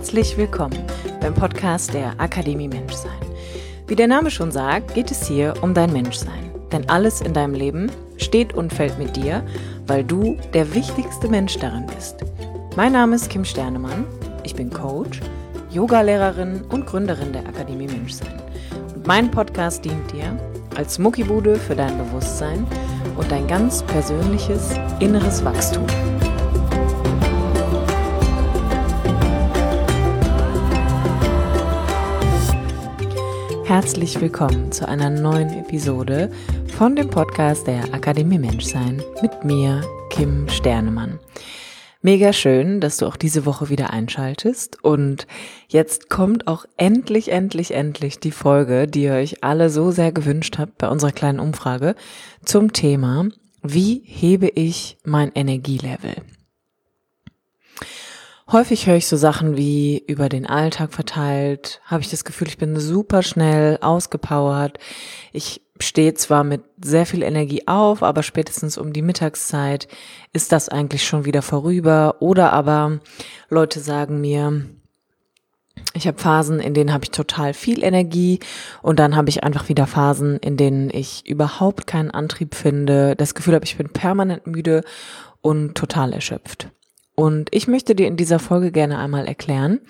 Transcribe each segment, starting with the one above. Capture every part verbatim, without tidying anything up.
Herzlich willkommen beim Podcast der Akademie Menschsein. Wie der Name schon sagt, geht es hier um dein Menschsein. Denn alles in deinem Leben steht und fällt mit dir, weil du der wichtigste Mensch darin bist. Mein Name ist Kim Sternemann, ich bin Coach, Yogalehrerin und Gründerin der Akademie Menschsein. Und mein Podcast dient dir als Muckibude für dein Bewusstsein und dein ganz persönliches inneres Wachstum. Herzlich willkommen zu einer neuen Episode von dem Podcast der Akademie Menschsein mit mir, Kim Sternemann. Mega schön, dass du auch diese Woche wieder einschaltest und jetzt kommt auch endlich, endlich, endlich die Folge, die ihr euch alle so sehr gewünscht habt bei unserer kleinen Umfrage zum Thema: Wie hebe ich mein Energielevel? Häufig höre ich so Sachen wie über den Alltag verteilt, habe ich das Gefühl, ich bin super schnell ausgepowert. Ich stehe zwar mit sehr viel Energie auf, aber spätestens um die Mittagszeit ist das eigentlich schon wieder vorüber. Oder aber Leute sagen mir, ich habe Phasen, in denen habe ich total viel Energie und dann habe ich einfach wieder Phasen, in denen ich überhaupt keinen Antrieb finde, das Gefühl habe, ich bin permanent müde und total erschöpft. Und ich möchte dir in dieser Folge gerne einmal erklären,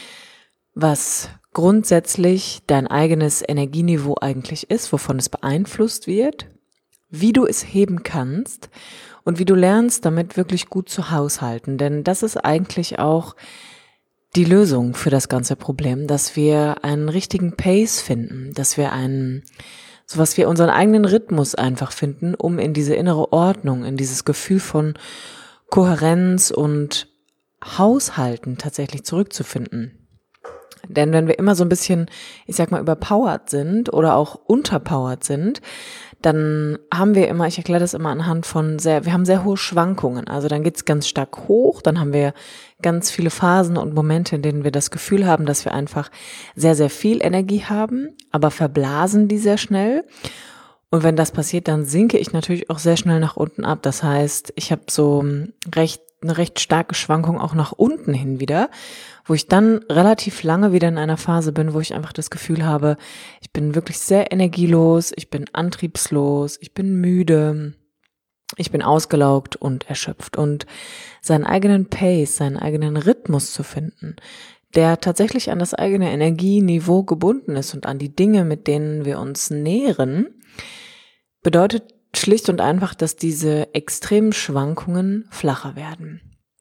was grundsätzlich dein eigenes Energieniveau eigentlich ist, wovon es beeinflusst wird, wie du es heben kannst und wie du lernst, damit wirklich gut zu haushalten. Denn das ist eigentlich auch die Lösung für das ganze Problem, dass wir einen richtigen Pace finden, dass wir einen, so was wir unseren eigenen Rhythmus einfach finden, um in diese innere Ordnung, in dieses Gefühl von Kohärenz und Haushalten tatsächlich zurückzufinden. Denn wenn wir immer so ein bisschen, ich sag mal, überpowered sind oder auch unterpowered sind, dann haben wir immer, ich erkläre das immer anhand von sehr, wir haben sehr hohe Schwankungen. Also dann geht's ganz stark hoch, dann haben wir ganz viele Phasen und Momente, in denen wir das Gefühl haben, dass wir einfach sehr, sehr viel Energie haben, aber verblasen die sehr schnell. Und wenn das passiert, dann sinke ich natürlich auch sehr schnell nach unten ab. Das heißt, ich habe so recht eine recht starke Schwankung auch nach unten hin wieder, wo ich dann relativ lange wieder in einer Phase bin, wo ich einfach das Gefühl habe, ich bin wirklich sehr energielos, ich bin antriebslos, ich bin müde, ich bin ausgelaugt und erschöpft. Und seinen eigenen Pace, seinen eigenen Rhythmus zu finden, der tatsächlich an das eigene Energieniveau gebunden ist und an die Dinge, mit denen wir uns nähren, bedeutet schlicht und einfach, dass diese extremen Schwankungen flacher werden.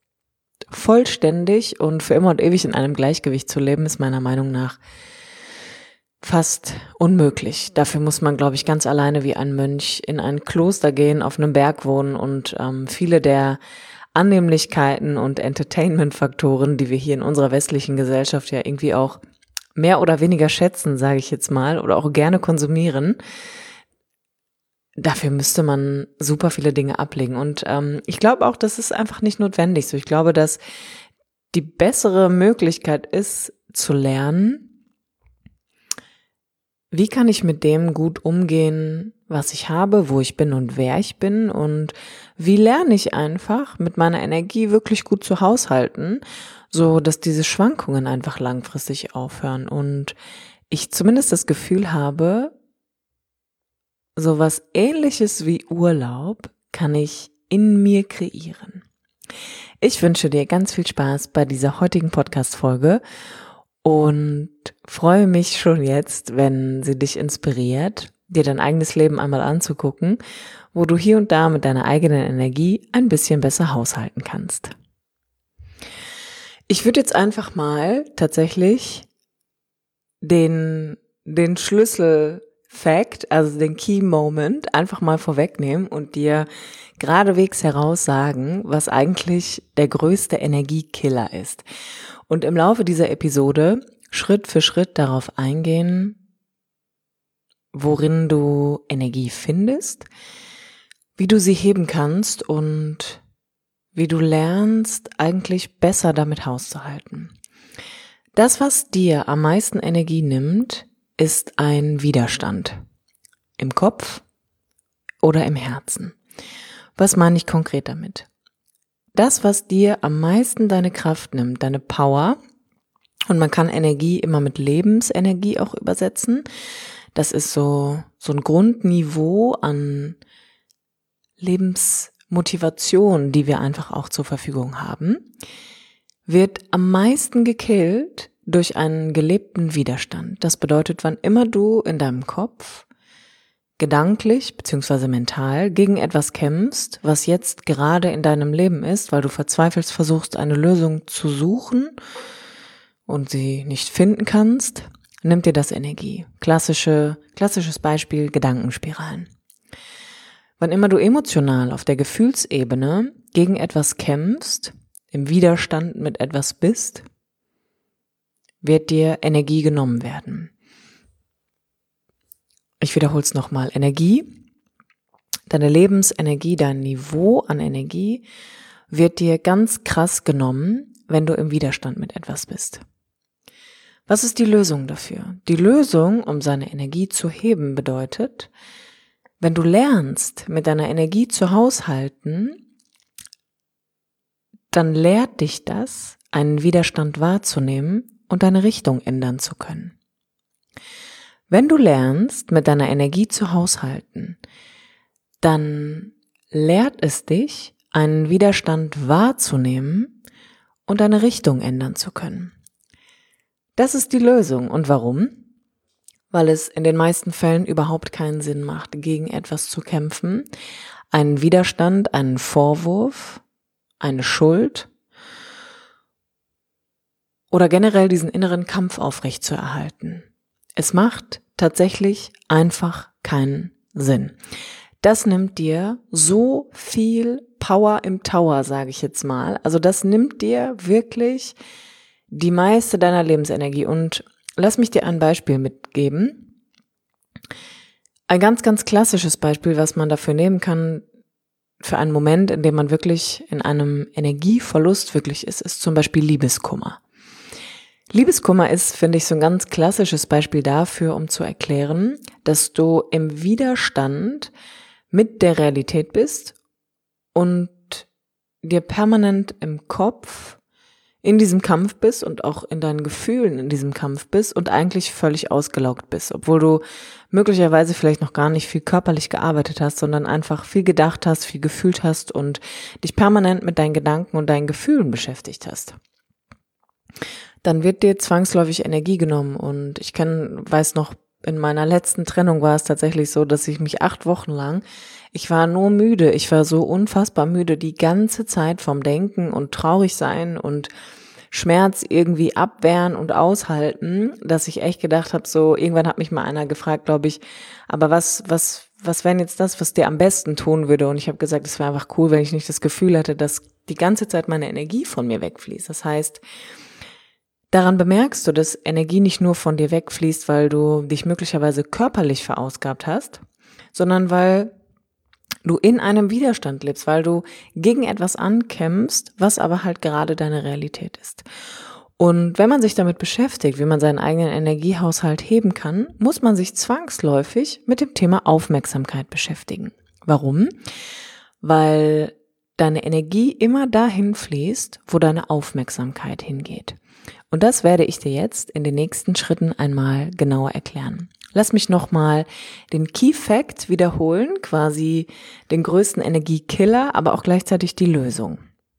Vollständig und für immer und ewig in einem Gleichgewicht zu leben, ist meiner Meinung nach fast unmöglich. Dafür muss man, glaube ich, ganz alleine wie ein Mönch in ein Kloster gehen, auf einem Berg wohnen und ähm, viele der Annehmlichkeiten und Entertainment-Faktoren, die wir hier in unserer westlichen Gesellschaft ja irgendwie auch mehr oder weniger schätzen, sage ich jetzt mal, oder auch gerne konsumieren, dafür müsste man super viele Dinge ablegen. Und ähm, ich glaube auch, das ist einfach nicht notwendig so. Ich glaube, dass die bessere Möglichkeit ist, zu lernen, wie kann ich mit dem gut umgehen, was ich habe, wo ich bin und wer ich bin, und wie lerne ich einfach, mit meiner Energie wirklich gut zu haushalten, so dass diese Schwankungen einfach langfristig aufhören und ich zumindest das Gefühl habe, sowas Ähnliches wie Urlaub kann ich in mir kreieren. Ich wünsche dir ganz viel Spaß bei dieser heutigen Podcast-Folge und freue mich schon jetzt, wenn sie dich inspiriert, dir dein eigenes Leben einmal anzugucken, wo du hier und da mit deiner eigenen Energie ein bisschen besser haushalten kannst. Ich würde jetzt einfach mal tatsächlich den, den Schlüssel Fact, also den Key Moment, einfach mal vorwegnehmen und dir geradewegs heraus sagen, was eigentlich der größte Energiekiller ist. Und im Laufe dieser Episode Schritt für Schritt darauf eingehen, worin du Energie findest, wie du sie heben kannst und wie du lernst, eigentlich besser damit hauszuhalten. Das, was dir am meisten Energie nimmt, ist ein Widerstand im Kopf oder im Herzen. Was meine ich konkret damit? Das, was dir am meisten deine Kraft nimmt, deine Power, Und man kann Energie immer mit Lebensenergie auch übersetzen. Das ist so, so ein Grundniveau an Lebensmotivation, die wir einfach auch zur Verfügung haben, wird am meisten gekillt durch einen gelebten Widerstand. Das bedeutet, wann immer du in deinem Kopf gedanklich bzw. mental gegen etwas kämpfst, was jetzt gerade in deinem Leben ist, weil du verzweifelt versuchst, eine Lösung zu suchen und sie nicht finden kannst, nimmt dir das Energie. Klassische, klassisches Beispiel, Gedankenspiralen. Wann immer du emotional auf der Gefühlsebene gegen etwas kämpfst, im Widerstand mit etwas bist, wird dir Energie genommen werden. Ich wiederhole es nochmal. Energie, deine Lebensenergie, dein Niveau an Energie wird dir ganz krass genommen, wenn du im Widerstand mit etwas bist. Was ist die Lösung dafür? Die Lösung, um seine Energie zu heben, bedeutet, wenn du lernst, mit deiner Energie zu haushalten, dann lehrt dich das, einen Widerstand wahrzunehmen und deine Richtung ändern zu können. Wenn du lernst, mit deiner Energie zu haushalten, dann lehrt es dich, einen Widerstand wahrzunehmen und deine Richtung ändern zu können. Das ist die Lösung. Und warum? Weil es in den meisten Fällen überhaupt keinen Sinn macht, gegen etwas zu kämpfen, einen Widerstand, einen Vorwurf, eine Schuld oder generell diesen inneren Kampf aufrechtzuerhalten. Es macht tatsächlich einfach keinen Sinn. Das nimmt dir so viel Power im Tower, sage ich jetzt mal. Also das nimmt dir wirklich die meiste deiner Lebensenergie. Und lass mich dir ein Beispiel mitgeben. Ein ganz, ganz klassisches Beispiel, was man dafür nehmen kann, für einen Moment, in dem man wirklich in einem Energieverlust wirklich ist, ist zum Beispiel Liebeskummer. Liebeskummer ist, finde ich, so ein ganz klassisches Beispiel dafür, um zu erklären, dass du im Widerstand mit der Realität bist und dir permanent im Kopf in diesem Kampf bist und auch in deinen Gefühlen in diesem Kampf bist und eigentlich völlig ausgelaugt bist, obwohl du möglicherweise vielleicht noch gar nicht viel körperlich gearbeitet hast, sondern einfach viel gedacht hast, viel gefühlt hast und dich permanent mit deinen Gedanken und deinen Gefühlen beschäftigt hast. Dann wird dir zwangsläufig Energie genommen und ich kenn, weiß noch, in meiner letzten Trennung war es tatsächlich so, dass ich mich acht Wochen lang, ich war nur müde, ich war so unfassbar müde die ganze Zeit vom Denken und traurig sein und Schmerz irgendwie abwehren und aushalten, dass ich echt gedacht habe, so irgendwann hat mich mal einer gefragt, glaube ich, aber was was was wäre jetzt das, was dir am besten tun würde? Und ich habe gesagt, es wäre einfach cool, wenn ich nicht das Gefühl hätte, dass die ganze Zeit meine Energie von mir wegfließt. Das heißt, daran bemerkst du, dass Energie nicht nur von dir wegfließt, weil du dich möglicherweise körperlich verausgabt hast, sondern weil du in einem Widerstand lebst, weil du gegen etwas ankämpfst, was aber halt gerade deine Realität ist. Und wenn man sich damit beschäftigt, wie man seinen eigenen Energiehaushalt heben kann, muss man sich zwangsläufig mit dem Thema Aufmerksamkeit beschäftigen. Warum? Weil deine Energie immer dahin fließt, wo deine Aufmerksamkeit hingeht. Und das werde ich dir jetzt in den nächsten Schritten einmal genauer erklären. Lass mich nochmal den Key Fact wiederholen, quasi den größten Energiekiller, aber auch gleichzeitig die Lösung.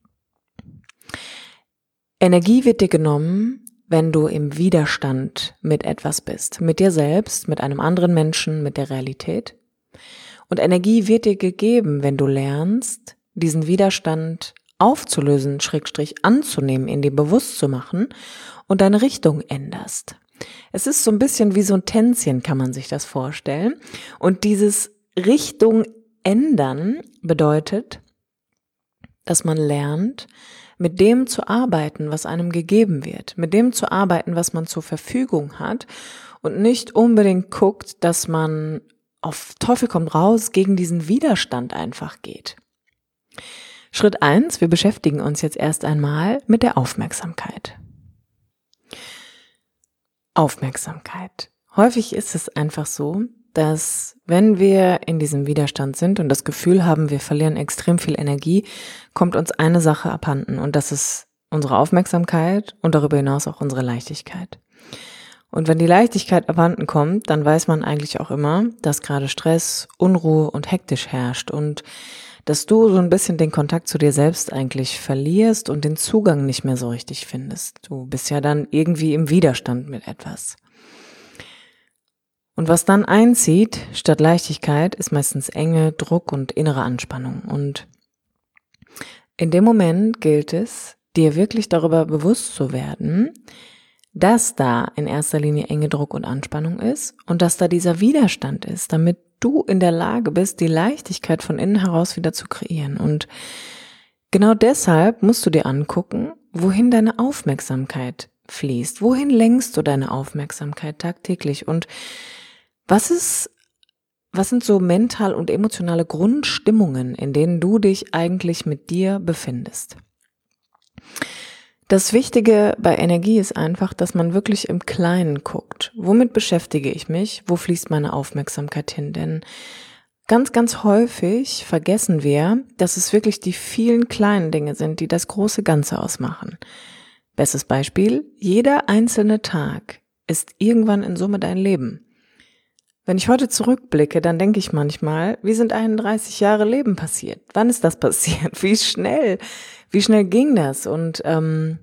Energie wird dir genommen, wenn du im Widerstand mit etwas bist, mit dir selbst, mit einem anderen Menschen, mit der Realität. Und Energie wird dir gegeben, wenn du lernst, diesen Widerstand aufzulösen, Schrägstrich anzunehmen, in dir bewusst zu machen und deine Richtung änderst. Es ist so ein bisschen wie so ein Tänzchen, kann man sich das vorstellen. Und dieses Richtung ändern bedeutet, dass man lernt, mit dem zu arbeiten, was einem gegeben wird, mit dem zu arbeiten, was man zur Verfügung hat und nicht unbedingt guckt, dass man auf Teufel komm raus gegen diesen Widerstand einfach geht. Schritt eins, wir beschäftigen uns jetzt erst einmal mit der Aufmerksamkeit. Aufmerksamkeit. Häufig ist es einfach so, dass wenn wir in diesem Widerstand sind und das Gefühl haben, wir verlieren extrem viel Energie, kommt uns eine Sache abhanden und das ist unsere Aufmerksamkeit und darüber hinaus auch unsere Leichtigkeit. Und wenn die Leichtigkeit abhanden kommt, dann weiß man eigentlich auch immer, dass gerade Stress, Unruhe und hektisch herrscht und dass du so ein bisschen den Kontakt zu dir selbst eigentlich verlierst und den Zugang nicht mehr so richtig findest. Du bist ja dann irgendwie im Widerstand mit etwas. Und was dann einzieht, statt Leichtigkeit, ist meistens Enge, Druck und innere Anspannung. Und in dem Moment gilt es, dir wirklich darüber bewusst zu werden, dass da in erster Linie Enge, Druck und Anspannung ist und dass da dieser Widerstand ist, damit du in der Lage bist, die Leichtigkeit von innen heraus wieder zu kreieren. Und genau deshalb musst du dir angucken, wohin deine Aufmerksamkeit fließt. Wohin lenkst du deine Aufmerksamkeit tagtäglich? Und was ist, was sind so mental und emotionale Grundstimmungen, in denen du dich eigentlich mit dir befindest? Das Wichtige bei Energie ist einfach, dass man wirklich im Kleinen guckt. Womit beschäftige ich mich? Wo fließt meine Aufmerksamkeit hin? Denn ganz, ganz häufig vergessen wir, dass es wirklich die vielen kleinen Dinge sind, die das große Ganze ausmachen. Bestes Beispiel, jeder einzelne Tag ist irgendwann in Summe dein Leben. Wenn ich heute zurückblicke, dann denke ich manchmal, wie sind einunddreißig Jahre Leben passiert? Wann ist das passiert? Wie schnell? Wie schnell ging das? Und ähm,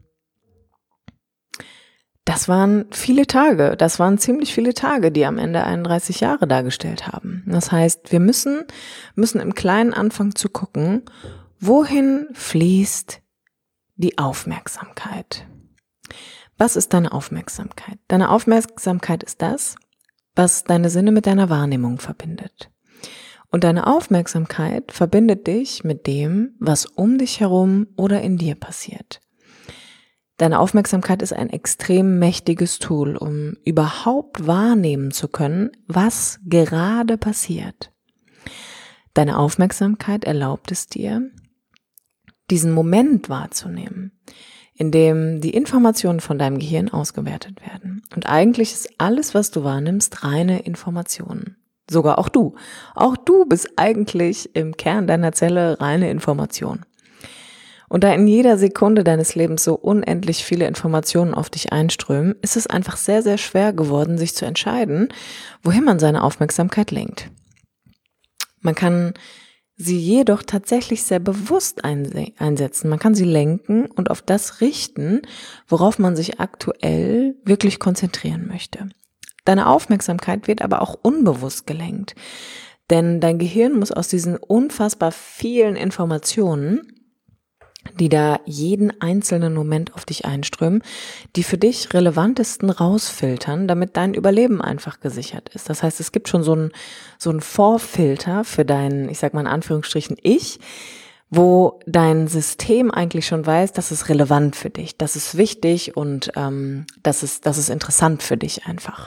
das waren viele Tage. Das waren ziemlich viele Tage, die am Ende einunddreißig Jahre dargestellt haben. Das heißt, wir müssen müssen im Kleinen anfangen zu gucken, wohin fließt die Aufmerksamkeit? Was ist deine Aufmerksamkeit? Deine Aufmerksamkeit ist das, was deine Sinne mit deiner Wahrnehmung verbindet. Und deine Aufmerksamkeit verbindet dich mit dem, was um dich herum oder in dir passiert. Deine Aufmerksamkeit ist ein extrem mächtiges Tool, um überhaupt wahrnehmen zu können, was gerade passiert. Deine Aufmerksamkeit erlaubt es dir, diesen Moment wahrzunehmen, in dem die Informationen von deinem Gehirn ausgewertet werden. Und eigentlich ist alles, was du wahrnimmst, reine Informationen. Sogar auch du. Auch du bist eigentlich im Kern deiner Zelle reine Information. Und da in jeder Sekunde deines Lebens so unendlich viele Informationen auf dich einströmen, ist es einfach sehr, sehr schwer geworden, sich zu entscheiden, wohin man seine Aufmerksamkeit lenkt. Man kann sie jedoch tatsächlich sehr bewusst einsetzen. Man kann sie lenken und auf das richten, worauf man sich aktuell wirklich konzentrieren möchte. Deine Aufmerksamkeit wird aber auch unbewusst gelenkt, denn dein Gehirn muss aus diesen unfassbar vielen Informationen, die da jeden einzelnen Moment auf dich einströmen, die für dich relevantesten rausfiltern, damit dein Überleben einfach gesichert ist. Das heißt, es gibt schon so einen so einen Vorfilter für dein, ich sag mal in Anführungsstrichen Ich, wo dein System eigentlich schon weiß, das ist relevant für dich, das ist wichtig und ähm, das ist das ist interessant für dich einfach.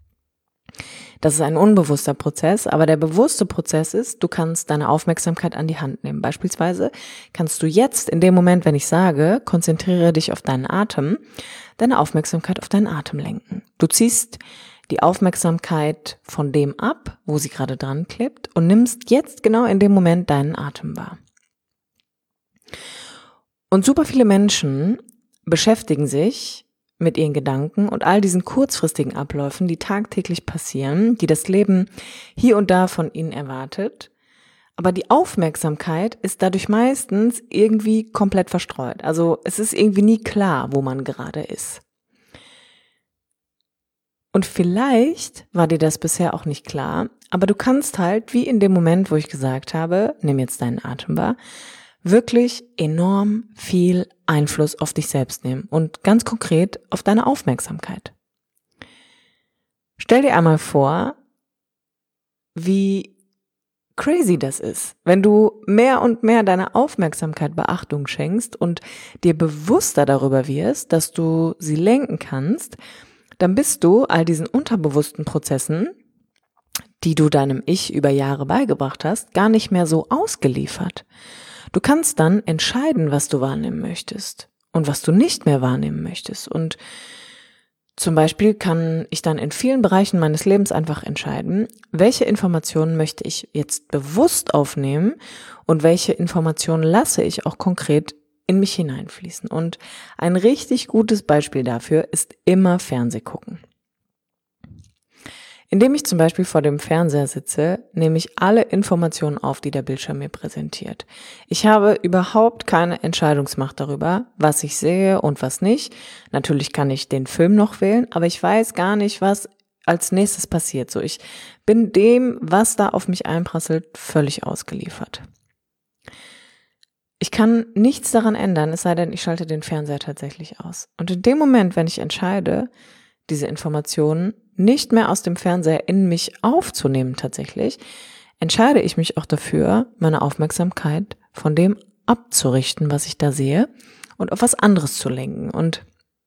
Das ist ein unbewusster Prozess, aber der bewusste Prozess ist, du kannst deine Aufmerksamkeit an die Hand nehmen. Beispielsweise kannst du jetzt in dem Moment, wenn ich sage, konzentriere dich auf deinen Atem, deine Aufmerksamkeit auf deinen Atem lenken. Du ziehst die Aufmerksamkeit von dem ab, wo sie gerade dran klebt und nimmst jetzt genau in dem Moment deinen Atem wahr. Und super viele Menschen beschäftigen sich mit ihren Gedanken und all diesen kurzfristigen Abläufen, die tagtäglich passieren, die das Leben hier und da von ihnen erwartet. Aber die Aufmerksamkeit ist dadurch meistens irgendwie komplett verstreut. Also es ist irgendwie nie klar, wo man gerade ist. Und vielleicht war dir das bisher auch nicht klar, aber du kannst halt, wie in dem Moment, wo ich gesagt habe, nimm jetzt deinen Atem wahr, wirklich enorm viel Einfluss auf dich selbst nehmen und ganz konkret auf deine Aufmerksamkeit. Stell dir einmal vor, wie crazy das ist, wenn du mehr und mehr deiner Aufmerksamkeit Beachtung schenkst und dir bewusster darüber wirst, dass du sie lenken kannst, dann bist du all diesen unterbewussten Prozessen, die du deinem Ich über Jahre beigebracht hast, gar nicht mehr so ausgeliefert. Du kannst dann entscheiden, was du wahrnehmen möchtest und was du nicht mehr wahrnehmen möchtest. Und zum Beispiel kann ich dann in vielen Bereichen meines Lebens einfach entscheiden, welche Informationen möchte ich jetzt bewusst aufnehmen und welche Informationen lasse ich auch konkret in mich hineinfließen. Und ein richtig gutes Beispiel dafür ist immer Fernseh gucken. Indem ich zum Beispiel vor dem Fernseher sitze, nehme ich alle Informationen auf, die der Bildschirm mir präsentiert. Ich habe überhaupt keine Entscheidungsmacht darüber, was ich sehe und was nicht. Natürlich kann ich den Film noch wählen, aber ich weiß gar nicht, was als nächstes passiert. So, ich bin dem, was da auf mich einprasselt, völlig ausgeliefert. Ich kann nichts daran ändern, es sei denn, ich schalte den Fernseher tatsächlich aus. Und in dem Moment, wenn ich entscheide, diese Informationen nicht mehr aus dem Fernseher in mich aufzunehmen tatsächlich, entscheide ich mich auch dafür, meine Aufmerksamkeit von dem abzurichten, was ich da sehe, und auf was anderes zu lenken. Und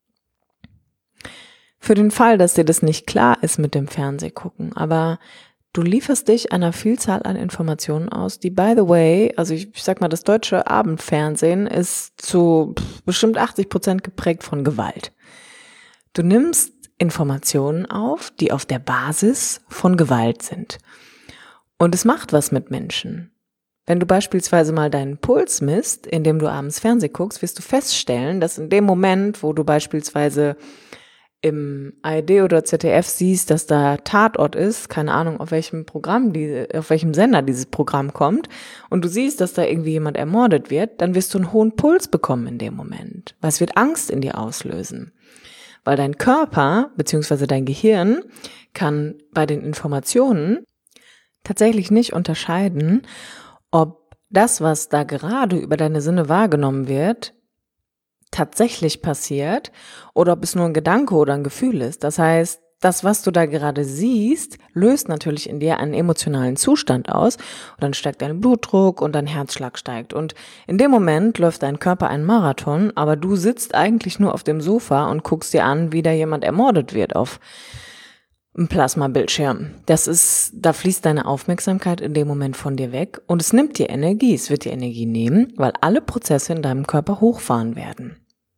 für den Fall, dass dir das nicht klar ist mit dem Fernsehgucken, aber du lieferst dich einer Vielzahl an Informationen aus, die, by the way, also ich, ich sag mal, das deutsche Abendfernsehen ist zu bestimmt achtzig Prozent geprägt von Gewalt. Du nimmst Informationen auf, die auf der Basis von Gewalt sind. Und es macht was mit Menschen. Wenn du beispielsweise mal deinen Puls misst, indem du abends Fernsehen guckst, wirst du feststellen, dass in dem Moment, wo du beispielsweise im A R D oder Z D F siehst, dass da Tatort ist, keine Ahnung, auf welchem Programm, die, auf welchem Sender dieses Programm kommt, und du siehst, dass da irgendwie jemand ermordet wird, dann wirst du einen hohen Puls bekommen in dem Moment. Weil es wird Angst in dir auslösen. Weil dein Körper bzw. dein Gehirn kann bei den Informationen tatsächlich nicht unterscheiden, ob das, was da gerade über deine Sinne wahrgenommen wird, tatsächlich passiert oder ob es nur ein Gedanke oder ein Gefühl ist. Das heißt, das, was du da gerade siehst, löst natürlich in dir einen emotionalen Zustand aus und dann steigt dein Blutdruck und dein Herzschlag steigt. Und in dem Moment läuft dein Körper einen Marathon, aber du sitzt eigentlich nur auf dem Sofa und guckst dir an, wie da jemand ermordet wird auf einem Plasmabildschirm. Das ist, da fließt deine Aufmerksamkeit in dem Moment von dir weg und es nimmt dir Energie. Es wird dir Energie nehmen, weil alle Prozesse in deinem Körper hochfahren werden.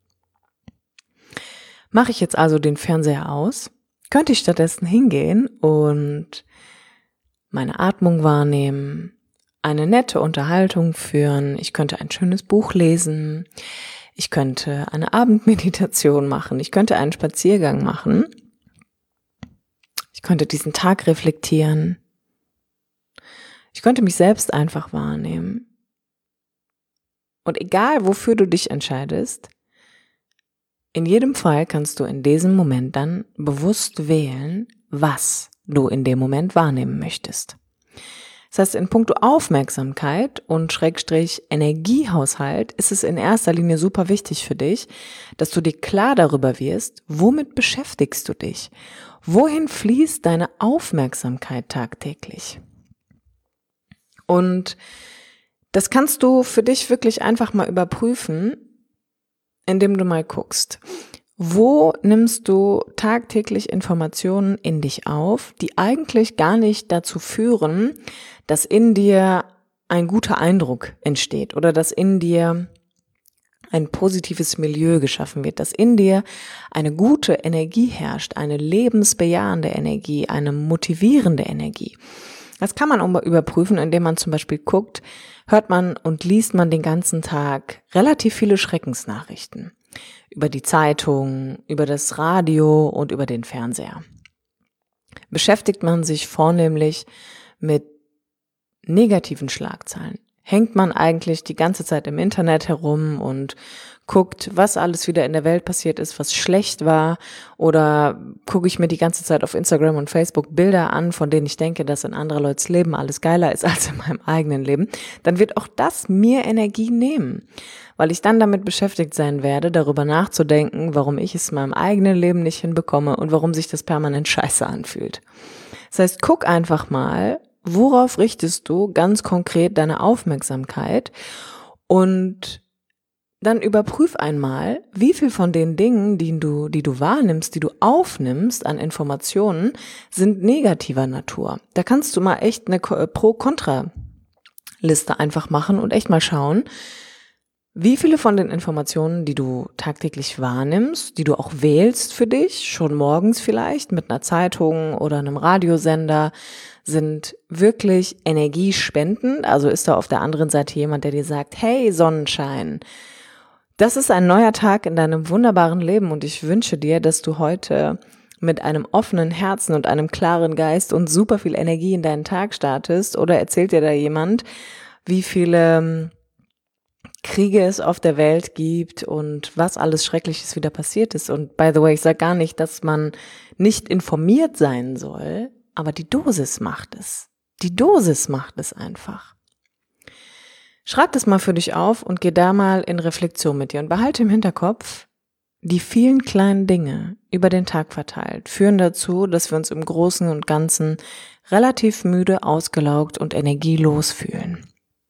Mache ich jetzt also den Fernseher aus, könnte ich stattdessen hingehen und meine Atmung wahrnehmen, eine nette Unterhaltung führen, ich könnte ein schönes Buch lesen, ich könnte eine Abendmeditation machen, ich könnte einen Spaziergang machen, ich könnte diesen Tag reflektieren, ich könnte mich selbst einfach wahrnehmen. Und egal, wofür du dich entscheidest, in jedem Fall kannst du in diesem Moment dann bewusst wählen, was du in dem Moment wahrnehmen möchtest. Das heißt, in puncto Aufmerksamkeit und Schrägstrich Energiehaushalt ist es in erster Linie super wichtig für dich, dass du dir klar darüber wirst, womit beschäftigst du dich? Wohin fließt deine Aufmerksamkeit tagtäglich? Und das kannst du für dich wirklich einfach mal überprüfen, indem du mal guckst, wo nimmst du tagtäglich Informationen in dich auf, die eigentlich gar nicht dazu führen, dass in dir ein guter Eindruck entsteht oder dass in dir ein positives Milieu geschaffen wird, dass in dir eine gute Energie herrscht, eine lebensbejahende Energie, eine motivierende Energie. Das kann man überprüfen, indem man zum Beispiel guckt, hört man und liest man den ganzen Tag relativ viele Schreckensnachrichten über die Zeitung, über das Radio und über den Fernseher. Beschäftigt man sich vornehmlich mit negativen Schlagzeilen? Hängt man eigentlich die ganze Zeit im Internet herum und guckt, was alles wieder in der Welt passiert ist, was schlecht war, oder gucke ich mir die ganze Zeit auf Instagram und Facebook Bilder an, von denen ich denke, dass in anderer Leute's Leben alles geiler ist als in meinem eigenen Leben, dann wird auch das mir Energie nehmen, weil ich dann damit beschäftigt sein werde, darüber nachzudenken, warum ich es in meinem eigenen Leben nicht hinbekomme und warum sich das permanent scheiße anfühlt. Das heißt, guck einfach mal, worauf richtest du ganz konkret deine Aufmerksamkeit, und dann überprüf einmal, wie viel von den Dingen, die du, die du wahrnimmst, die du aufnimmst an Informationen, sind negativer Natur. Da kannst du mal echt eine Pro-Kontra-Liste einfach machen und echt mal schauen, wie viele von den Informationen, die du tagtäglich wahrnimmst, die du auch wählst für dich, schon morgens vielleicht mit einer Zeitung oder einem Radiosender, sind wirklich energiespendend. Also ist da auf der anderen Seite jemand, der dir sagt, hey Sonnenschein, Das ist ein neuer Tag in deinem wunderbaren Leben und ich wünsche dir, dass du heute mit einem offenen Herzen und einem klaren Geist und super viel Energie in deinen Tag startest. Oder erzählt dir da jemand, wie viele Kriege es auf der Welt gibt und was alles Schreckliches wieder passiert ist. Und by the way, ich sage gar nicht, dass man nicht informiert sein soll, aber die Dosis macht es. Die Dosis macht es einfach. Schreib das mal für dich auf und geh da mal in Reflexion mit dir und behalte im Hinterkopf, die vielen kleinen Dinge über den Tag verteilt führen dazu, dass wir uns im Großen und Ganzen relativ müde, ausgelaugt und energielos fühlen.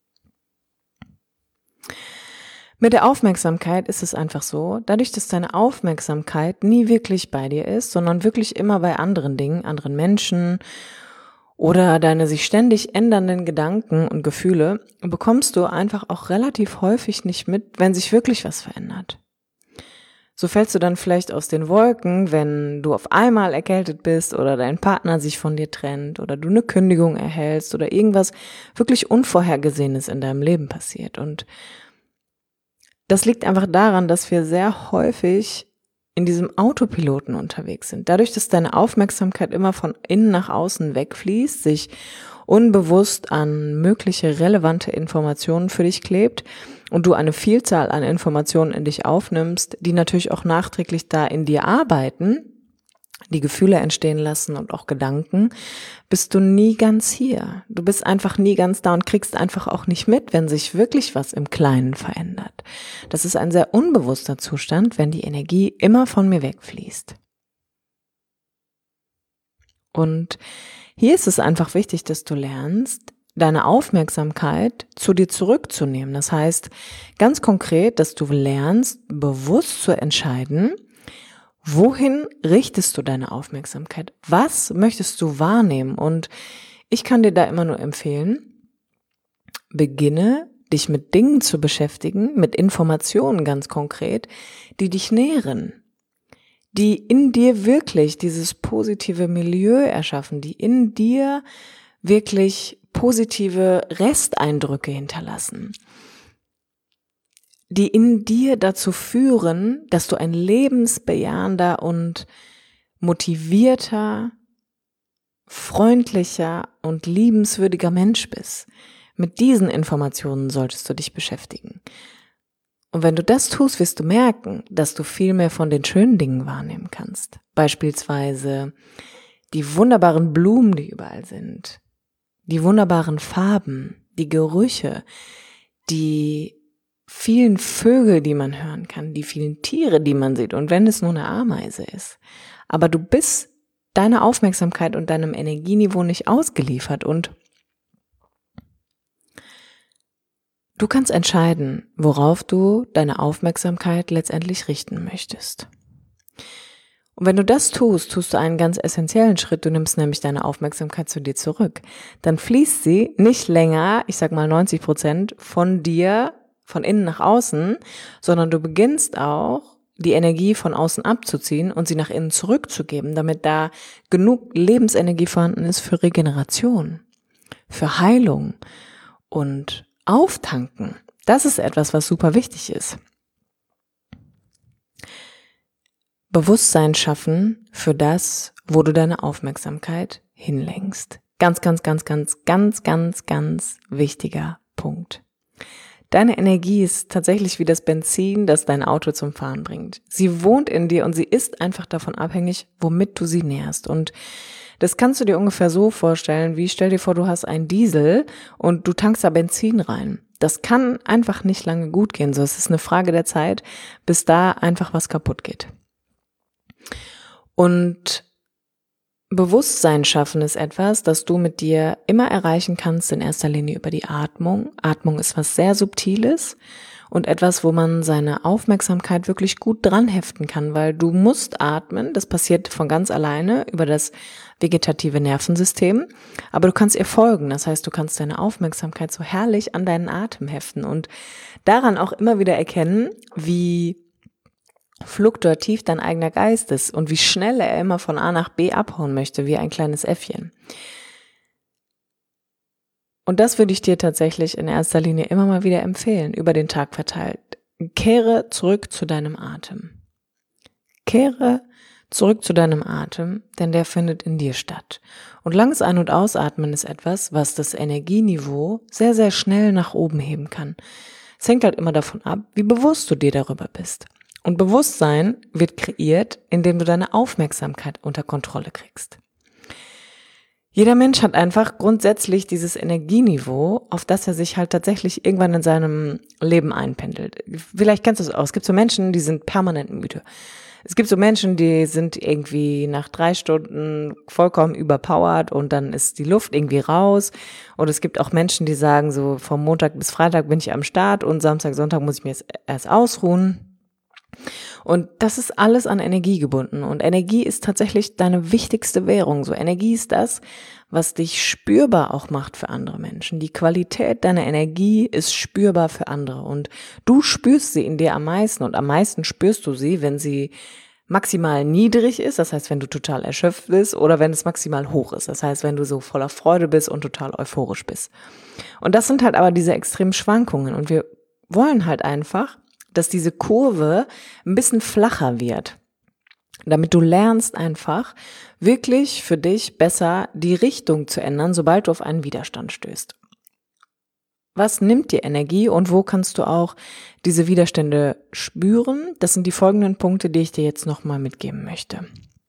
Mit der Aufmerksamkeit ist es einfach so, dadurch, dass deine Aufmerksamkeit nie wirklich bei dir ist, sondern wirklich immer bei anderen Dingen, anderen Menschen oder deine sich ständig ändernden Gedanken und Gefühle, bekommst du einfach auch relativ häufig nicht mit, wenn sich wirklich was verändert. So fällst du dann vielleicht aus den Wolken, wenn du auf einmal erkältet bist oder dein Partner sich von dir trennt oder du eine Kündigung erhältst oder irgendwas wirklich Unvorhergesehenes in deinem Leben passiert. Und das liegt einfach daran, dass wir sehr häufig in diesem Autopiloten unterwegs sind. Dadurch, dass deine Aufmerksamkeit immer von innen nach außen wegfließt, sich unbewusst an mögliche relevante Informationen für dich klebt und du eine Vielzahl an Informationen in dich aufnimmst, die natürlich auch nachträglich da in dir arbeiten, die Gefühle entstehen lassen und auch Gedanken, bist du nie ganz hier. Du bist einfach nie ganz da und kriegst einfach auch nicht mit, wenn sich wirklich was im Kleinen verändert. Das ist ein sehr unbewusster Zustand, wenn die Energie immer von mir wegfließt. Und hier ist es einfach wichtig, dass du lernst, deine Aufmerksamkeit zu dir zurückzunehmen. Das heißt, ganz konkret, dass du lernst, bewusst zu entscheiden, wohin richtest du deine Aufmerksamkeit? Was möchtest du wahrnehmen? Und ich kann dir da immer nur empfehlen, beginne dich mit Dingen zu beschäftigen, mit Informationen ganz konkret, die dich nähren, die in dir wirklich dieses positive Milieu erschaffen, die in dir wirklich positive Resteindrücke hinterlassen, die in dir dazu führen, dass du ein lebensbejahender und motivierter, freundlicher und liebenswürdiger Mensch bist. Mit diesen Informationen solltest du dich beschäftigen. Und wenn du das tust, wirst du merken, dass du viel mehr von den schönen Dingen wahrnehmen kannst. Beispielsweise die wunderbaren Blumen, die überall sind, die wunderbaren Farben, die Gerüche, die vielen Vögel, die man hören kann, die vielen Tiere, die man sieht und wenn es nur eine Ameise ist. Aber du bist deiner Aufmerksamkeit und deinem Energieniveau nicht ausgeliefert und du kannst entscheiden, worauf du deine Aufmerksamkeit letztendlich richten möchtest. Und wenn du das tust, tust du einen ganz essentiellen Schritt, du nimmst nämlich deine Aufmerksamkeit zu dir zurück. Dann fließt sie nicht länger, ich sag mal neunzig Prozent von dir von innen nach außen, sondern du beginnst auch, die Energie von außen abzuziehen und sie nach innen zurückzugeben, damit da genug Lebensenergie vorhanden ist für Regeneration, für Heilung und Auftanken. Das ist etwas, was super wichtig ist. Bewusstsein schaffen für das, wo du deine Aufmerksamkeit hinlenkst. Ganz, ganz, ganz, ganz, ganz, ganz, ganz wichtiger Punkt. Deine Energie ist tatsächlich wie das Benzin, das dein Auto zum Fahren bringt. Sie wohnt in dir und sie ist einfach davon abhängig, womit du sie nährst. Und das kannst du dir ungefähr so vorstellen, wie stell dir vor, du hast einen Diesel und du tankst da Benzin rein. Das kann einfach nicht lange gut gehen. So, es ist eine Frage der Zeit, bis da einfach was kaputt geht. Und Bewusstsein schaffen ist etwas, das du mit dir immer erreichen kannst, in erster Linie über die Atmung. Atmung ist was sehr Subtiles und etwas, wo man seine Aufmerksamkeit wirklich gut dran heften kann, weil du musst atmen, das passiert von ganz alleine über das vegetative Nervensystem, aber du kannst ihr folgen, das heißt, du kannst deine Aufmerksamkeit so herrlich an deinen Atem heften und daran auch immer wieder erkennen, wie fluktuativ dein eigener Geist ist und wie schnell er immer von A nach B abhauen möchte, wie ein kleines Äffchen. Und das würde ich dir tatsächlich in erster Linie immer mal wieder empfehlen, über den Tag verteilt. kehre zurück zu deinem Atem. Kehre zurück zu deinem Atem, denn der findet in dir statt. Und langes Ein- und Ausatmen ist etwas, was das Energieniveau sehr, sehr schnell nach oben heben kann. Es hängt halt immer davon ab, wie bewusst du dir darüber bist. Und Bewusstsein wird kreiert, indem du deine Aufmerksamkeit unter Kontrolle kriegst. Jeder Mensch hat einfach grundsätzlich dieses Energieniveau, auf das er sich halt tatsächlich irgendwann in seinem Leben einpendelt. Vielleicht kennst du es auch. Es gibt so Menschen, die sind permanent müde. Es gibt so Menschen, die sind irgendwie nach drei Stunden vollkommen überpowered und dann ist die Luft irgendwie raus. Und es gibt auch Menschen, die sagen so, vom Montag bis Freitag bin ich am Start und Samstag, Sonntag muss ich mir jetzt erst ausruhen. Und das ist alles an Energie gebunden. Und Energie ist tatsächlich deine wichtigste Währung. So Energie ist das, was dich spürbar auch macht für andere Menschen. Die Qualität deiner Energie ist spürbar für andere. Und du spürst sie in dir am meisten. Und am meisten spürst du sie, wenn sie maximal niedrig ist. Das heißt, wenn du total erschöpft bist, oder wenn es maximal hoch ist. Das heißt, wenn du so voller Freude bist und total euphorisch bist. Und das sind halt aber diese extremen Schwankungen. Und wir wollen halt einfach, dass diese Kurve ein bisschen flacher wird, damit du lernst einfach wirklich für dich besser die Richtung zu ändern, sobald du auf einen Widerstand stößt. Was nimmt dir Energie und wo kannst du auch diese Widerstände spüren? Das sind die folgenden Punkte, die ich dir jetzt nochmal mitgeben möchte.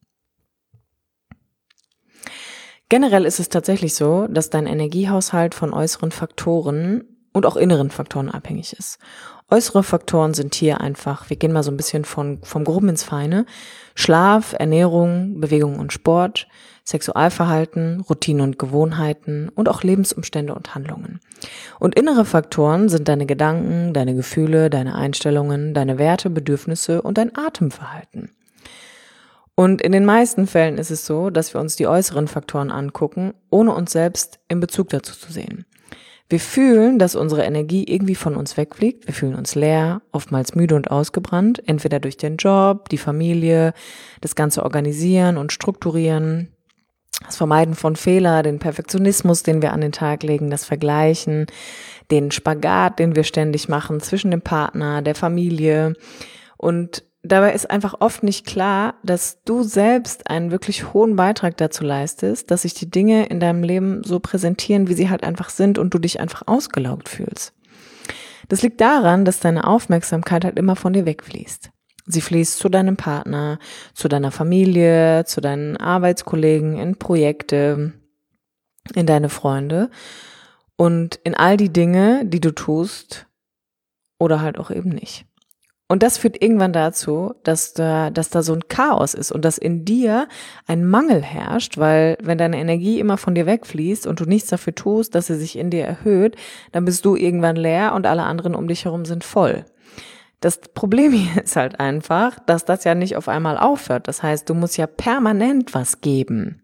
Generell ist es tatsächlich so, dass dein Energiehaushalt von äußeren Faktoren und auch inneren Faktoren abhängig ist. Äußere Faktoren sind hier einfach, wir gehen mal so ein bisschen von, vom Groben ins Feine: Schlaf, Ernährung, Bewegung und Sport, Sexualverhalten, Routinen und Gewohnheiten und auch Lebensumstände und Handlungen. Und innere Faktoren sind deine Gedanken, deine Gefühle, deine Einstellungen, deine Werte, Bedürfnisse und dein Atemverhalten. Und in den meisten Fällen ist es so, dass wir uns die äußeren Faktoren angucken, ohne uns selbst in Bezug dazu zu sehen. Wir fühlen, dass unsere Energie irgendwie von uns wegfliegt. Wir fühlen uns leer, oftmals müde und ausgebrannt, entweder durch den Job, die Familie, das ganze Organisieren und Strukturieren, das Vermeiden von Fehler, den Perfektionismus, den wir an den Tag legen, das Vergleichen, den Spagat, den wir ständig machen zwischen dem Partner, der Familie. Und dabei ist einfach oft nicht klar, dass du selbst einen wirklich hohen Beitrag dazu leistest, dass sich die Dinge in deinem Leben so präsentieren, wie sie halt einfach sind und du dich einfach ausgelaugt fühlst. Das liegt daran, dass deine Aufmerksamkeit halt immer von dir wegfließt. Sie fließt zu deinem Partner, zu deiner Familie, zu deinen Arbeitskollegen, in Projekte, in deine Freunde und in all die Dinge, die du tust oder halt auch eben nicht. Und das führt irgendwann dazu, dass da, dass da so ein Chaos ist und dass in dir ein Mangel herrscht, weil wenn deine Energie immer von dir wegfließt und du nichts dafür tust, dass sie sich in dir erhöht, dann bist du irgendwann leer und alle anderen um dich herum sind voll. Das Problem hier ist halt einfach, dass das ja nicht auf einmal aufhört. Das heißt, du musst ja permanent was geben.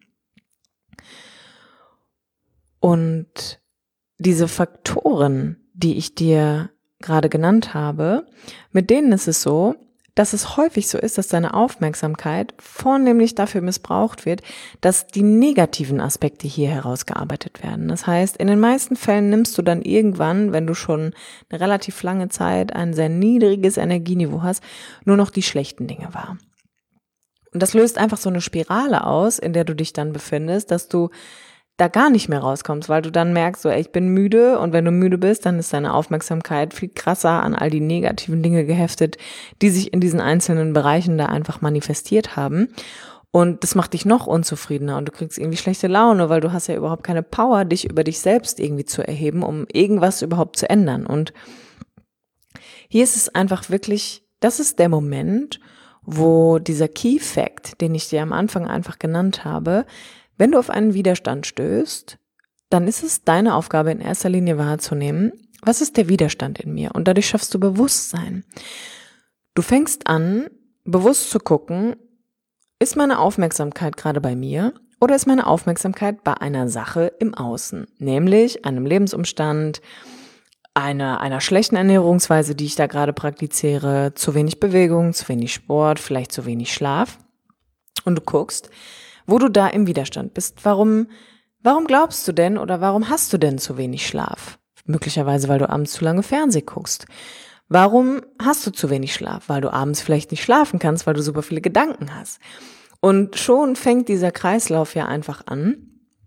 Und diese Faktoren, die ich dir gerade genannt habe, mit denen ist es so, dass es häufig so ist, dass deine Aufmerksamkeit vornehmlich dafür missbraucht wird, dass die negativen Aspekte hier herausgearbeitet werden. Das heißt, in den meisten Fällen nimmst du dann irgendwann, wenn du schon eine relativ lange Zeit ein sehr niedriges Energieniveau hast, nur noch die schlechten Dinge wahr. Und das löst einfach so eine Spirale aus, in der du dich dann befindest, dass du da gar nicht mehr rauskommst, weil du dann merkst, so, ey, ich bin müde, und wenn du müde bist, dann ist deine Aufmerksamkeit viel krasser an all die negativen Dinge geheftet, die sich in diesen einzelnen Bereichen da einfach manifestiert haben, und das macht dich noch unzufriedener und du kriegst irgendwie schlechte Laune, weil du hast ja überhaupt keine Power, dich über dich selbst irgendwie zu erheben, um irgendwas überhaupt zu ändern. Und hier ist es einfach wirklich, das ist der Moment, wo dieser Key Fact, den ich dir am Anfang einfach genannt habe, wenn du auf einen Widerstand stößt, dann ist es deine Aufgabe in erster Linie wahrzunehmen, was ist der Widerstand in mir? Und dadurch schaffst du Bewusstsein. Du fängst an, bewusst zu gucken, ist meine Aufmerksamkeit gerade bei mir oder ist meine Aufmerksamkeit bei einer Sache im Außen, nämlich einem Lebensumstand, einer, einer schlechten Ernährungsweise, die ich da gerade praktiziere, zu wenig Bewegung, zu wenig Sport, vielleicht zu wenig Schlaf. Und du guckst, wo du da im Widerstand bist. Warum, warum glaubst du denn oder warum hast du denn zu wenig Schlaf? Möglicherweise, weil du abends zu lange Fernsehen guckst. Warum hast du zu wenig Schlaf? Weil du abends vielleicht nicht schlafen kannst, weil du super viele Gedanken hast. Und schon fängt dieser Kreislauf ja einfach an,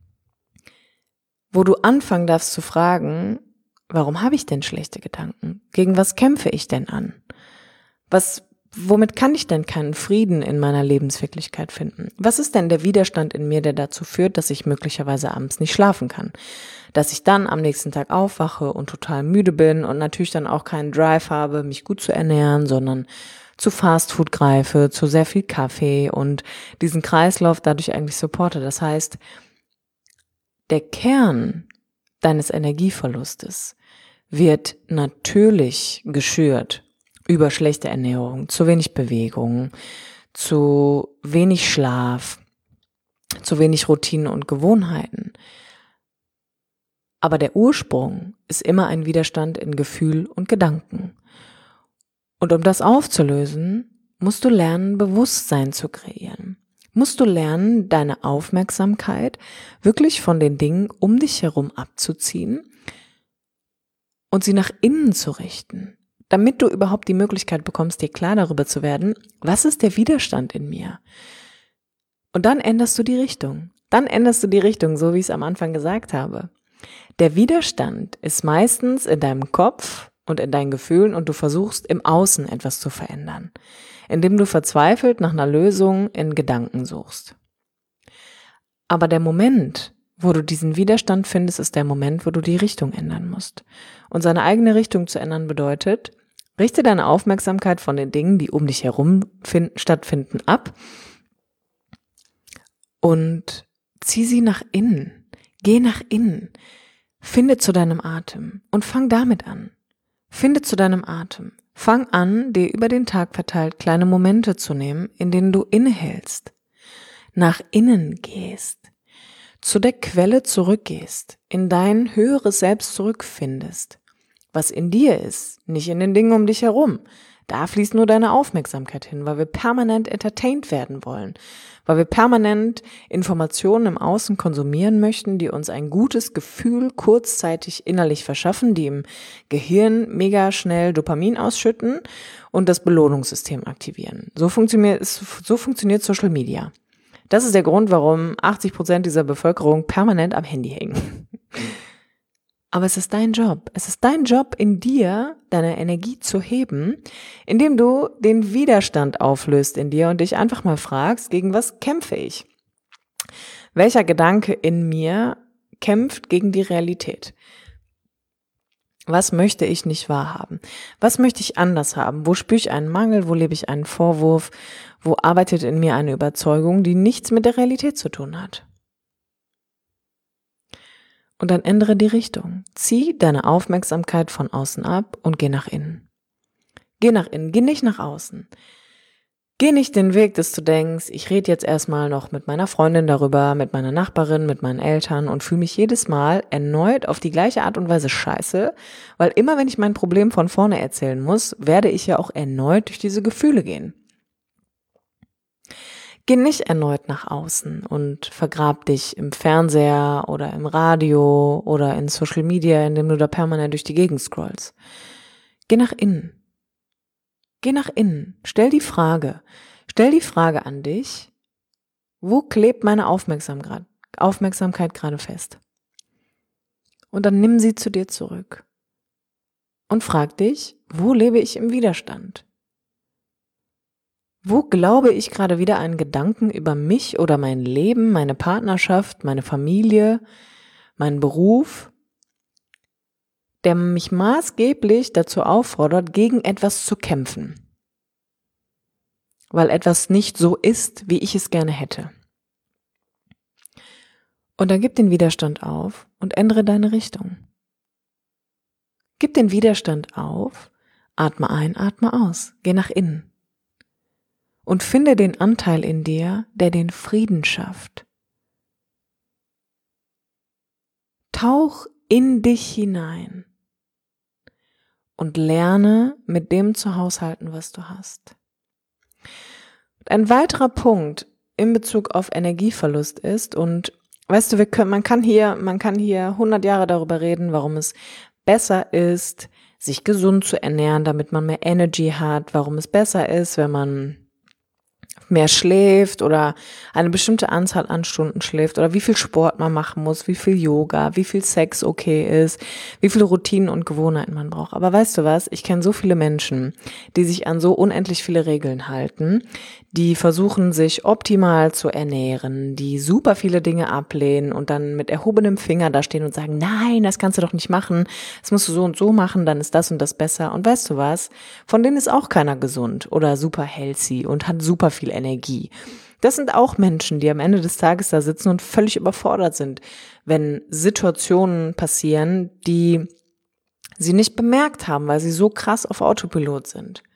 wo du anfangen darfst zu fragen, warum habe ich denn schlechte Gedanken? Gegen was kämpfe ich denn an? Was, womit kann ich denn keinen Frieden in meiner Lebenswirklichkeit finden? Was ist denn der Widerstand in mir, der dazu führt, dass ich möglicherweise abends nicht schlafen kann? Dass ich dann am nächsten Tag aufwache und total müde bin und natürlich dann auch keinen Drive habe, mich gut zu ernähren, sondern zu Fastfood greife, zu sehr viel Kaffee und diesen Kreislauf dadurch eigentlich supporte. Das heißt, der Kern deines Energieverlustes wird natürlich geschürt über schlechte Ernährung, zu wenig Bewegung, zu wenig Schlaf, zu wenig Routinen und Gewohnheiten. Aber der Ursprung ist immer ein Widerstand in Gefühl und Gedanken. Und um das aufzulösen, musst du lernen, Bewusstsein zu kreieren. Musst du lernen, deine Aufmerksamkeit wirklich von den Dingen um dich herum abzuziehen und sie nach innen zu richten, damit du überhaupt die Möglichkeit bekommst, dir klar darüber zu werden, was ist der Widerstand in mir? Und dann änderst du die Richtung. Dann änderst du die Richtung, so wie ich es am Anfang gesagt habe. Der Widerstand ist meistens in deinem Kopf und in deinen Gefühlen und du versuchst im Außen etwas zu verändern, indem du verzweifelt nach einer Lösung in Gedanken suchst. Aber der Moment, wo du diesen Widerstand findest, ist der Moment, wo du die Richtung ändern musst. Und seine eigene Richtung zu ändern bedeutet, richte deine Aufmerksamkeit von den Dingen, die um dich herum finden, stattfinden, ab und zieh sie nach innen. Geh nach innen. Finde zu deinem Atem und fang damit an. Finde zu deinem Atem. Fang an, dir über den Tag verteilt kleine Momente zu nehmen, in denen du innehältst, nach innen gehst, zu der Quelle zurückgehst, in dein höheres Selbst zurückfindest, was in dir ist, nicht in den Dingen um dich herum. Da fließt nur deine Aufmerksamkeit hin, weil wir permanent entertained werden wollen, weil wir permanent Informationen im Außen konsumieren möchten, die uns ein gutes Gefühl kurzzeitig innerlich verschaffen, die im Gehirn mega schnell Dopamin ausschütten und das Belohnungssystem aktivieren. So funktioniert, so funktioniert Social Media. Das ist der Grund, warum achtzig Prozent dieser Bevölkerung permanent am Handy hängen. Aber es ist dein Job. Es ist dein Job, in dir deine Energie zu heben, indem du den Widerstand auflöst in dir und dich einfach mal fragst, gegen was kämpfe ich? Welcher Gedanke in mir kämpft gegen die Realität? Was möchte ich nicht wahrhaben? Was möchte ich anders haben? Wo spüre ich einen Mangel? Wo lebe ich einen Vorwurf? Wo arbeitet in mir eine Überzeugung, die nichts mit der Realität zu tun hat? Und dann ändere die Richtung. Zieh deine Aufmerksamkeit von außen ab und geh nach innen. Geh nach innen, geh nicht nach außen. Geh nicht den Weg, dass du denkst, ich rede jetzt erstmal noch mit meiner Freundin darüber, mit meiner Nachbarin, mit meinen Eltern und fühle mich jedes Mal erneut auf die gleiche Art und Weise scheiße, weil immer wenn ich mein Problem von vorne erzählen muss, werde ich ja auch erneut durch diese Gefühle gehen. Geh nicht erneut nach außen und vergrab dich im Fernseher oder im Radio oder in Social Media, indem du da permanent durch die Gegend scrollst. Geh nach innen. Geh nach innen. Stell die Frage. Stell die Frage an dich, wo klebt meine Aufmerksamkeit, Aufmerksamkeit gerade fest? Und dann nimm sie zu dir zurück. Und frag dich, wo lebe ich im Widerstand? Wo glaube ich gerade wieder einen Gedanken über mich oder mein Leben, meine Partnerschaft, meine Familie, meinen Beruf, der mich maßgeblich dazu auffordert, gegen etwas zu kämpfen, weil etwas nicht so ist, wie ich es gerne hätte. Und dann gib den Widerstand auf und ändere deine Richtung. Gib den Widerstand auf, atme ein, atme aus, geh nach innen. Und finde den Anteil in dir, der den Frieden schafft. Tauch in dich hinein und lerne, mit dem zu haushalten, was du hast. Und ein weiterer Punkt in Bezug auf Energieverlust ist, und weißt du, wir können, man kann hier, man kann hier hundert Jahre darüber reden, warum es besser ist, sich gesund zu ernähren, damit man mehr Energy hat, warum es besser ist, wenn man mehr schläft oder eine bestimmte Anzahl an Stunden schläft oder wie viel Sport man machen muss, wie viel Yoga, wie viel Sex okay ist, wie viele Routinen und Gewohnheiten man braucht. Aber weißt du was? Ich kenne so viele Menschen, die sich an so unendlich viele Regeln halten, die versuchen, sich optimal zu ernähren, die super viele Dinge ablehnen und dann mit erhobenem Finger da stehen und sagen, nein, das kannst du doch nicht machen, das musst du so und so machen, dann ist das und das besser. Und weißt du was? Von denen ist auch keiner gesund oder super healthy und hat super viel Energie. Das sind auch Menschen, die am Ende des Tages da sitzen und völlig überfordert sind, wenn Situationen passieren, die sie nicht bemerkt haben, weil sie so krass auf Autopilot sind.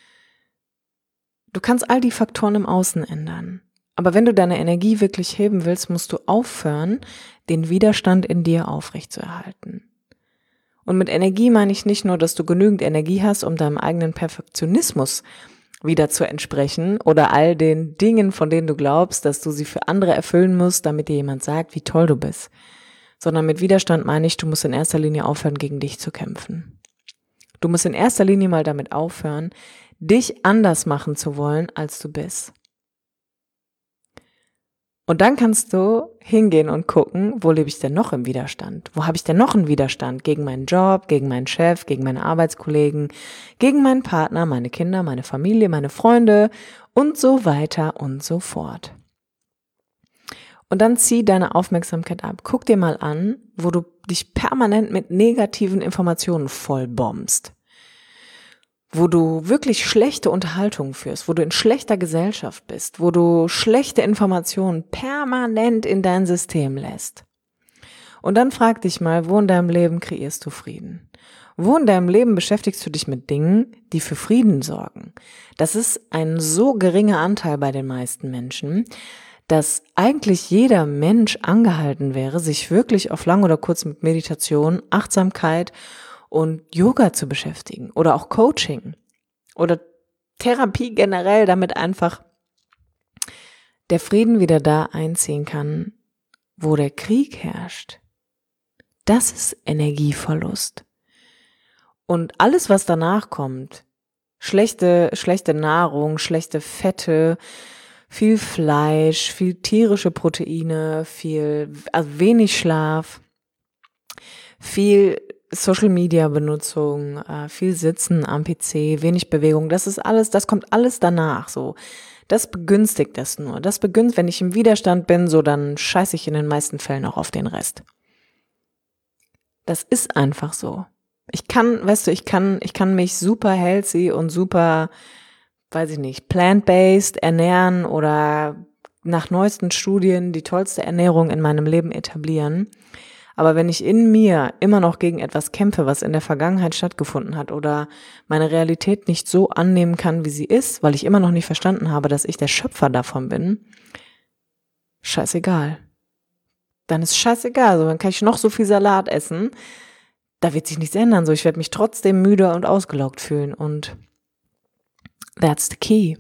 Du kannst all die Faktoren im Außen ändern. Aber wenn du deine Energie wirklich heben willst, musst du aufhören, den Widerstand in dir aufrechtzuerhalten. Und mit Energie meine ich nicht nur, dass du genügend Energie hast, um deinem eigenen Perfektionismus wieder zu entsprechen oder all den Dingen, von denen du glaubst, dass du sie für andere erfüllen musst, damit dir jemand sagt, wie toll du bist. Sondern mit Widerstand meine ich, du musst in erster Linie aufhören, gegen dich zu kämpfen. Du musst in erster Linie mal damit aufhören, dich anders machen zu wollen, als du bist. Und dann kannst du hingehen und gucken, wo lebe ich denn noch im Widerstand? Wo habe ich denn noch einen Widerstand? Gegen meinen Job, gegen meinen Chef, gegen meine Arbeitskollegen, gegen meinen Partner, meine Kinder, meine Familie, meine Freunde und so weiter und so fort. Und dann zieh deine Aufmerksamkeit ab. Guck dir mal an, wo du dich permanent mit negativen Informationen vollbombst. Wo du wirklich schlechte Unterhaltung führst, wo du in schlechter Gesellschaft bist, wo du schlechte Informationen permanent in dein System lässt. Und dann frag dich mal, wo in deinem Leben kreierst du Frieden? Wo in deinem Leben beschäftigst du dich mit Dingen, die für Frieden sorgen? Das ist ein so geringer Anteil bei den meisten Menschen, dass eigentlich jeder Mensch angehalten wäre, sich wirklich auf lang oder kurz mit Meditation, Achtsamkeit und Yoga zu beschäftigen oder auch Coaching oder Therapie generell, damit einfach der Frieden wieder da einziehen kann, wo der Krieg herrscht. Das ist Energieverlust. Und alles, was danach kommt, schlechte, schlechte Nahrung, schlechte Fette, viel Fleisch, viel tierische Proteine, viel, also wenig Schlaf, viel Social-Media-Benutzung, äh, viel Sitzen am P C, wenig Bewegung, das ist alles, das kommt alles danach, so. Das begünstigt das nur. Das begünstigt, wenn ich im Widerstand bin, so, dann scheiße ich in den meisten Fällen auch auf den Rest. Das ist einfach so. Ich kann, weißt du, ich kann, ich kann mich super healthy und super, weiß ich nicht, plant-based ernähren oder nach neuesten Studien die tollste Ernährung in meinem Leben etablieren. Aber wenn ich in mir immer noch gegen etwas kämpfe, was in der Vergangenheit stattgefunden hat oder meine Realität nicht so annehmen kann, wie sie ist, weil ich immer noch nicht verstanden habe, dass ich der Schöpfer davon bin, scheißegal. Dann ist scheißegal. Also dann kann ich noch so viel Salat essen, da wird sich nichts ändern. So, ich werde mich trotzdem müde und ausgelaugt fühlen. Und that's the key.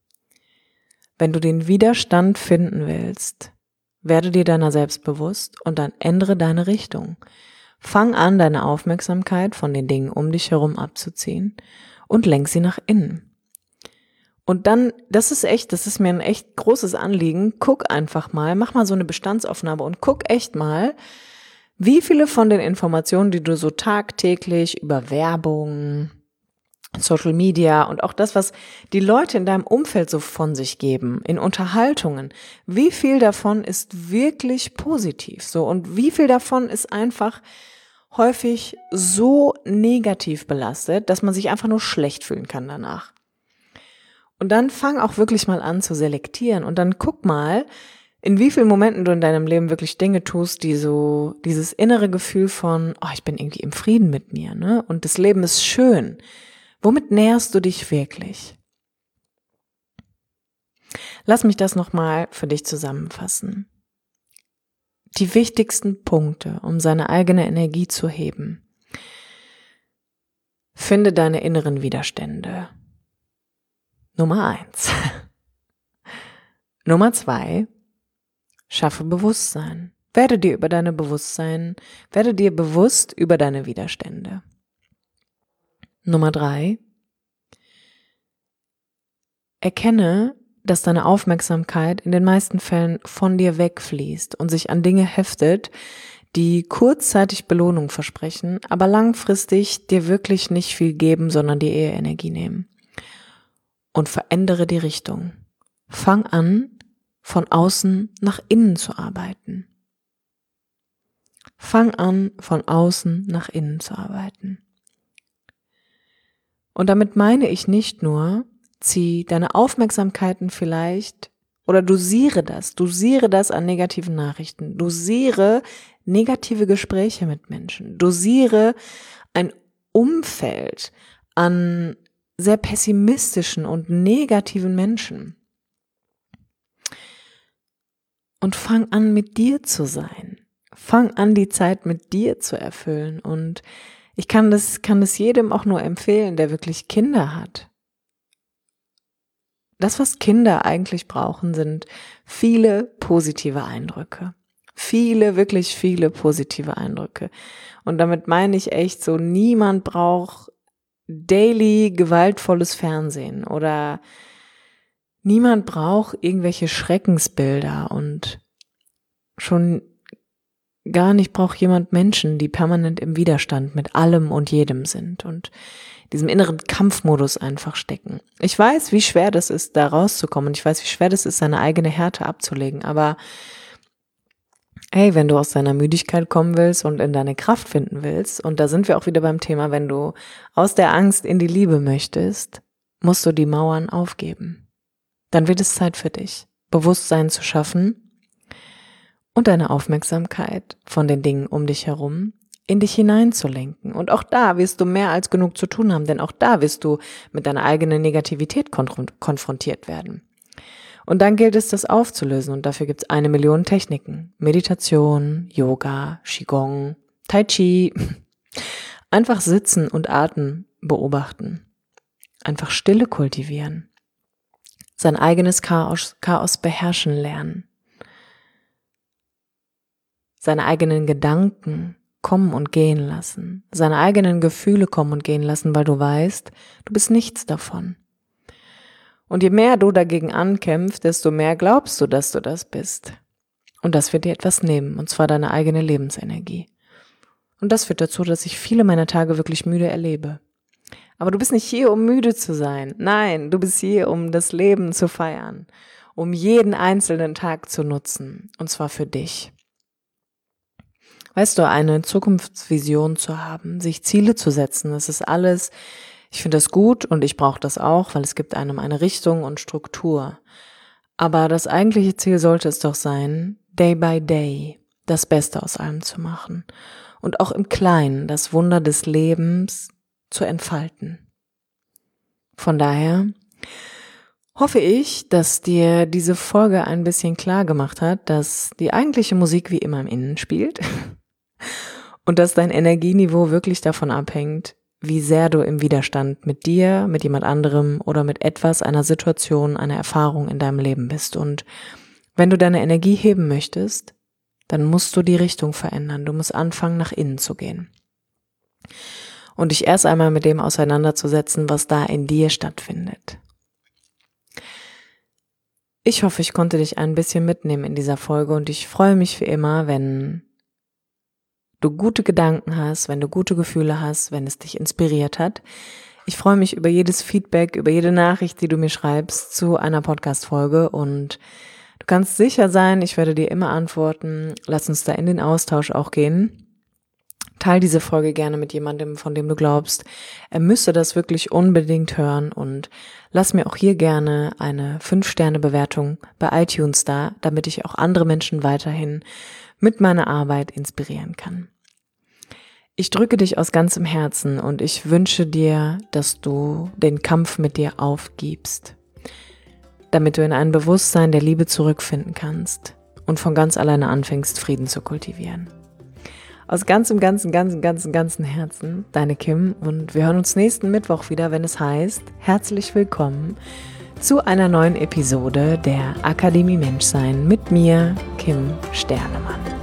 Wenn du den Widerstand finden willst, werde dir deiner selbst bewusst und dann ändere deine Richtung. Fang an, deine Aufmerksamkeit von den Dingen um dich herum abzuziehen und lenk sie nach innen. Und dann, das ist echt, das ist mir ein echt großes Anliegen, guck einfach mal, mach mal so eine Bestandsaufnahme und guck echt mal, wie viele von den Informationen, die du so tagtäglich über Werbung, Social Media und auch das, was die Leute in deinem Umfeld so von sich geben, in Unterhaltungen, wie viel davon ist wirklich positiv, so, und wie viel davon ist einfach häufig so negativ belastet, dass man sich einfach nur schlecht fühlen kann danach. Und dann fang auch wirklich mal an zu selektieren und dann guck mal, in wie vielen Momenten du in deinem Leben wirklich Dinge tust, die so dieses innere Gefühl von, oh, ich bin irgendwie im Frieden mit mir, ne? Und das Leben ist schön. Womit nährst du dich wirklich? Lass mich das nochmal für dich zusammenfassen. Die wichtigsten Punkte, um seine eigene Energie zu heben. Finde deine inneren Widerstände. Nummer eins. Nummer zwei. Schaffe Bewusstsein. Werde dir über deine Bewusstsein, werde dir bewusst über deine Widerstände. Nummer drei. Erkenne, dass deine Aufmerksamkeit in den meisten Fällen von dir wegfließt und sich an Dinge heftet, die kurzzeitig Belohnung versprechen, aber langfristig dir wirklich nicht viel geben, sondern dir eher Energie nehmen. Und verändere die Richtung. Fang an, von außen nach innen zu arbeiten. Fang an, von außen nach innen zu arbeiten. Und damit meine ich nicht nur, zieh deine Aufmerksamkeiten vielleicht oder dosiere das, dosiere das an negativen Nachrichten, dosiere negative Gespräche mit Menschen, dosiere ein Umfeld an sehr pessimistischen und negativen Menschen. Und fang an, mit dir zu sein. Fang an, die Zeit mit dir zu erfüllen. Und ich kann das, kann das jedem auch nur empfehlen, der wirklich Kinder hat. Das, was Kinder eigentlich brauchen, sind viele positive Eindrücke. Viele, wirklich viele positive Eindrücke. Und damit meine ich echt so, niemand braucht daily gewaltvolles Fernsehen oder niemand braucht irgendwelche Schreckensbilder und schon gar nicht braucht jemand Menschen, die permanent im Widerstand mit allem und jedem sind und diesem inneren Kampfmodus einfach stecken. Ich weiß, wie schwer das ist, da rauszukommen und ich weiß, wie schwer das ist, seine eigene Härte abzulegen, aber hey, wenn du aus deiner Müdigkeit kommen willst und in deine Kraft finden willst, und da sind wir auch wieder beim Thema, wenn du aus der Angst in die Liebe möchtest, musst du die Mauern aufgeben. Dann wird es Zeit für dich, Bewusstsein zu schaffen und deine Aufmerksamkeit von den Dingen um dich herum in dich hineinzulenken. Und auch da wirst du mehr als genug zu tun haben, denn auch da wirst du mit deiner eigenen Negativität konfrontiert werden. Und dann gilt es, das aufzulösen und dafür gibt es eine Million Techniken. Meditation, Yoga, Qigong, Tai Chi. Einfach sitzen und Atem beobachten. Einfach Stille kultivieren. Sein eigenes Chaos, Chaos beherrschen lernen. Seine eigenen Gedanken kommen und gehen lassen. Seine eigenen Gefühle kommen und gehen lassen, weil du weißt, du bist nichts davon. Und je mehr du dagegen ankämpfst, desto mehr glaubst du, dass du das bist. Und das wird dir etwas nehmen, und zwar deine eigene Lebensenergie. Und das führt dazu, dass ich viele meiner Tage wirklich müde erlebe. Aber du bist nicht hier, um müde zu sein. Nein, du bist hier, um das Leben zu feiern, um jeden einzelnen Tag zu nutzen, und zwar für dich. Weißt du, eine Zukunftsvision zu haben, sich Ziele zu setzen, das ist alles. Ich finde das gut und ich brauche das auch, weil es gibt einem eine Richtung und Struktur. Aber das eigentliche Ziel sollte es doch sein, day by day das Beste aus allem zu machen und auch im Kleinen das Wunder des Lebens zu entfalten. Von daher hoffe ich, dass dir diese Folge ein bisschen klar gemacht hat, dass die eigentliche Musik wie immer im Innen spielt und dass dein Energieniveau wirklich davon abhängt, wie sehr du im Widerstand mit dir, mit jemand anderem oder mit etwas, einer Situation, einer Erfahrung in deinem Leben bist. Und wenn du deine Energie heben möchtest, dann musst du die Richtung verändern. Du musst anfangen, nach innen zu gehen. Und dich erst einmal mit dem auseinanderzusetzen, was da in dir stattfindet. Ich hoffe, ich konnte dich ein bisschen mitnehmen in dieser Folge und ich freue mich wie immer, wenn du gute Gedanken hast, wenn du gute Gefühle hast, wenn es dich inspiriert hat. Ich freue mich über jedes Feedback, über jede Nachricht, die du mir schreibst zu einer Podcast-Folge und du kannst sicher sein, ich werde dir immer antworten. Lass uns da in den Austausch auch gehen. Teil diese Folge gerne mit jemandem, von dem du glaubst, er müsste das wirklich unbedingt hören und lass mir auch hier gerne eine fünf Sterne Bewertung bei iTunes da, damit ich auch andere Menschen weiterhin mit meiner Arbeit inspirieren kann. Ich drücke dich aus ganzem Herzen und ich wünsche dir, dass du den Kampf mit dir aufgibst, damit du in ein Bewusstsein der Liebe zurückfinden kannst und von ganz alleine anfängst, Frieden zu kultivieren. Aus ganzem, ganzen, ganzen, ganzen, ganzen Herzen, deine Kim, und wir hören uns nächsten Mittwoch wieder, wenn es heißt, herzlich willkommen zu einer neuen Episode der Akademie Menschsein mit mir, Kim Sternemann.